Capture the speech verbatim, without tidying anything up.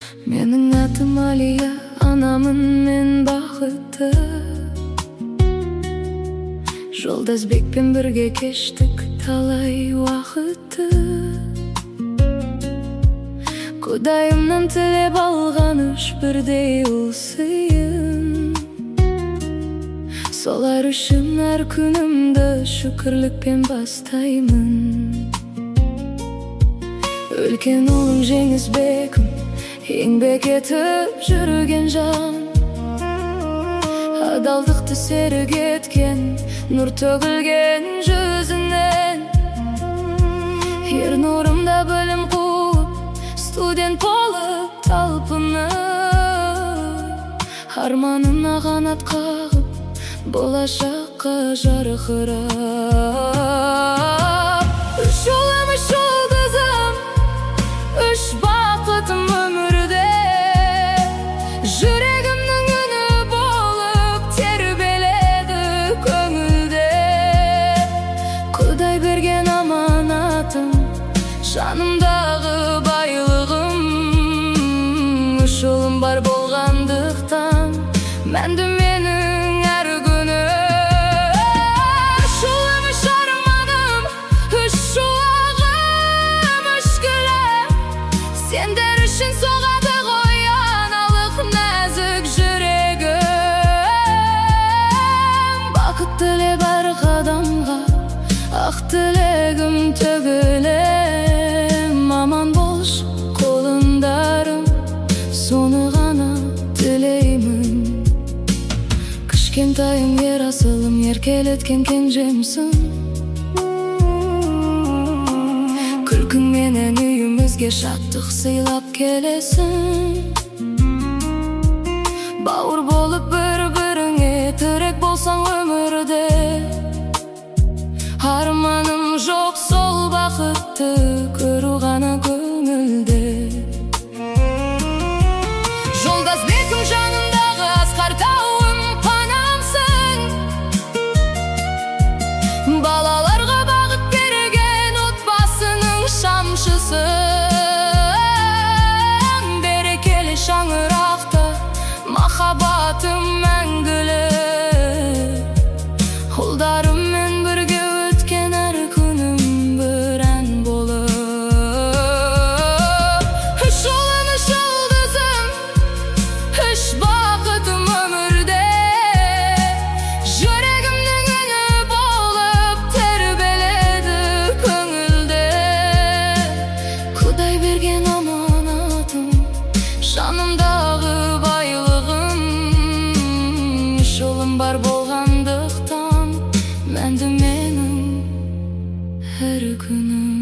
Менің атым Алия, анамын мен бақытты. Жолдасбекпен бірге кештік талай уақытты. Құдайымнан тілеп алған үш бірдей ұл сыйын. Солар үшін әр күнімді шүкірлікпен бастаймын. Үлкен ұлым Жеңісбекім, еңбек етіп жүрген жан. Адалдықты серік еткен, нұр төгілген жүзінен. Ер нұрымда білім қуып, студент болып талпынып, арманына қанат қағып, болашаққа жарқырап. Үш ұлым, үш жұлдызым, үш бақытым өмірде. Жүрегімнің үні болып тербеледі көңілде. Құдай берген аманатым, жанымдағы байлығым. Үш ұлым бар болғандықтан мәнді менің әр күні. Үш ұлым, үш арманым, үш шуағым, үш гүлім. Сендер үшін соғады ғой аналық нәзік жүрегім. Бақыт тілеп әр қадамға, ақ тілегім төгілем. Аман болшы қолындарым, соны ғана тілеймін. Кішкентайым ер асылым, еркелеткен кенжемсің. Күлкіңменен үйімізге шаттық сыйлап келесің. Бауыр болып бір-біріңе тірек болсаң өмірде. Арманым жоқ сол бақытты көру ғана көңілде. Жолдасбекім жанымдағы асқар тауым, панамсың. Балаларға бағыт берген отбасының шамшысың. Берекелі шаңырақта махаббатым мәңгілі. Ұлдарыммен бірге өткен әр күнім бір ән болып. Үш ұлым, үш жұлдызым, үш бақытым өмірде. Жүрегімнің үні болып тербеледі көңілде. Құдай берген аманатым, жанымдағы байлығым. Үш ұлым бар болғандықтан мәнді менің әр күнім.